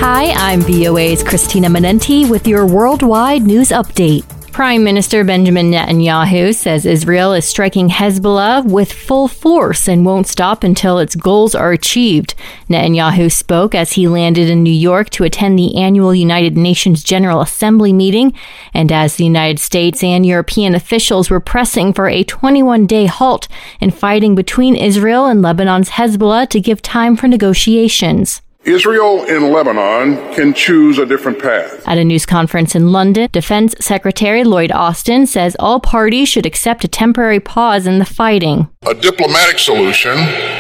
Hi, I'm VOA's Christina Manenti with your worldwide news update. Prime Minister Benjamin Netanyahu says Israel is striking Hezbollah with full force and won't stop until its goals are achieved. Netanyahu spoke as he landed in New York to attend the annual United Nations General Assembly meeting, and as the United States and European officials were pressing for a 21-day halt in fighting between Israel and Lebanon's Hezbollah to give time for negotiations. Israel and Lebanon can choose a different path. At a news conference in London, Defense Secretary Lloyd Austin says all parties should accept a temporary pause in the fighting. A diplomatic solution,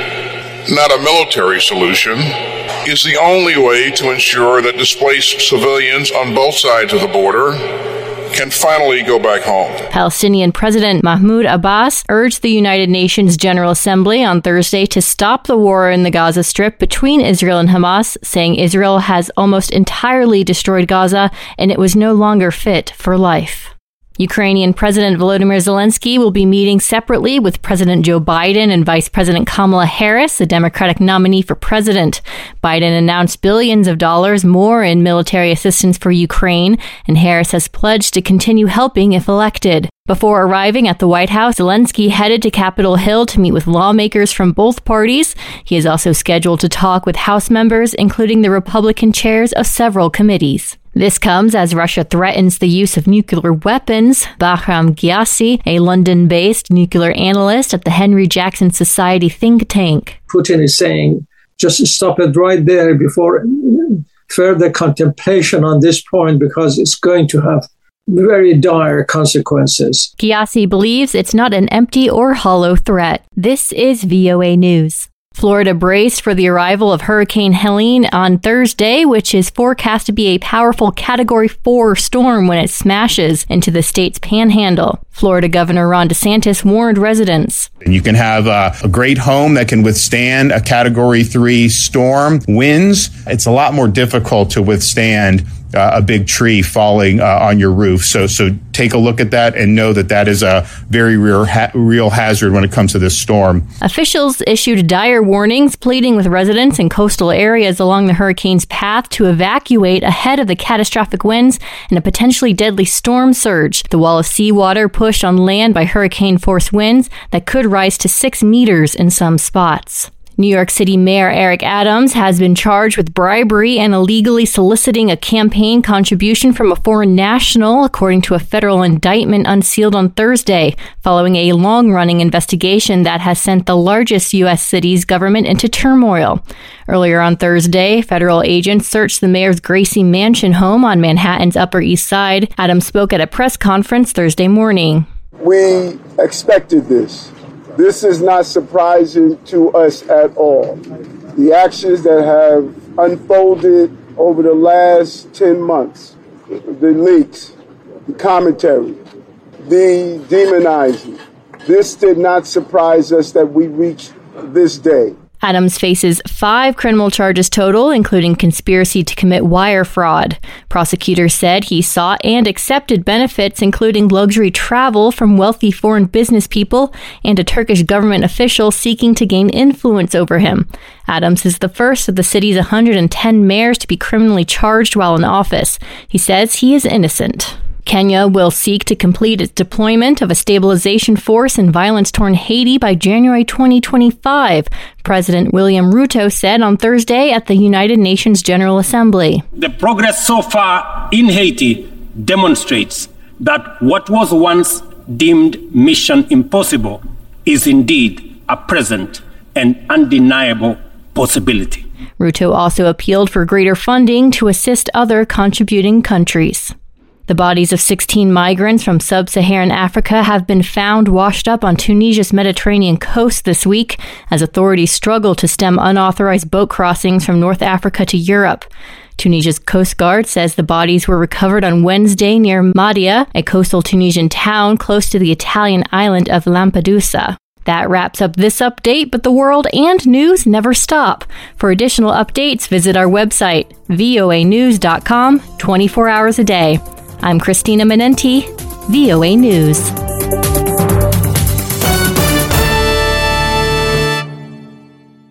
not a military solution, is the only way to ensure that displaced civilians on both sides of the border can finally go back home. Palestinian President Mahmoud Abbas urged the United Nations General Assembly on Thursday to stop the war in the Gaza Strip between Israel and Hamas, saying Israel has almost entirely destroyed Gaza and it was no longer fit for life. Ukrainian President Volodymyr Zelensky will be meeting separately with President Joe Biden and Vice President Kamala Harris, the Democratic nominee for president. Biden announced billions of dollars more in military assistance for Ukraine, and Harris has pledged to continue helping if elected. Before arriving at the White House, Zelensky headed to Capitol Hill to meet with lawmakers from both parties. He is also scheduled to talk with House members, including the Republican chairs of several committees. This comes as Russia threatens the use of nuclear weapons. Bahram Ghiassi, a London-based nuclear analyst at the Henry Jackson Society think tank. Putin is saying, just stop it right there before further contemplation on this point, because it's going to have very dire consequences. Ghiassi believes it's not an empty or hollow threat. This is VOA News. Florida braced for the arrival of Hurricane Helene on Thursday, which is forecast to be a powerful Category 4 storm when it smashes into the state's panhandle. Florida Governor Ron DeSantis warned residents. You can have a great home that can withstand a Category 3 storm winds. It's a lot more difficult to withstand a big tree falling on your roof. So take a look at that and know that that is a very real hazard when it comes to this storm. Officials issued dire warnings, pleading with residents in coastal areas along the hurricane's path to evacuate ahead of the catastrophic winds and a potentially deadly storm surge. The wall of seawater pushed on land by hurricane-force winds that could rise to 6 meters in some spots. New York City Mayor Eric Adams has been charged with bribery and illegally soliciting a campaign contribution from a foreign national, according to a federal indictment unsealed on Thursday, following a long-running investigation that has sent the largest U.S. city's government into turmoil. Earlier on Thursday, federal agents searched the mayor's Gracie Mansion home on Manhattan's Upper East Side. Adams spoke at a press conference Thursday morning. We expected this. This is not surprising to us at all. The actions that have unfolded over the last 10 months, the leaks, the commentary, the demonizing, this did not surprise us that we reached this day. Adams faces 5 criminal charges total, including conspiracy to commit wire fraud. Prosecutors said he sought and accepted benefits, including luxury travel from wealthy foreign business people and a Turkish government official seeking to gain influence over him. Adams is the first of the city's 110 mayors to be criminally charged while in office. He says he is innocent. Kenya will seek to complete its deployment of a stabilization force in violence-torn Haiti by January 2025, President William Ruto said on Thursday at the United Nations General Assembly. The progress so far in Haiti demonstrates that what was once deemed mission impossible is indeed a present and undeniable possibility. Ruto also appealed for greater funding to assist other contributing countries. The bodies of 16 migrants from sub-Saharan Africa have been found washed up on Tunisia's Mediterranean coast this week as authorities struggle to stem unauthorized boat crossings from North Africa to Europe. Tunisia's Coast Guard says the bodies were recovered on Wednesday near Mahdia, a coastal Tunisian town close to the Italian island of Lampedusa. That wraps up this update, but the world and news never stop. For additional updates, visit our website, voanews.com, 24 hours a day. I'm Christina Manenti, VOA News.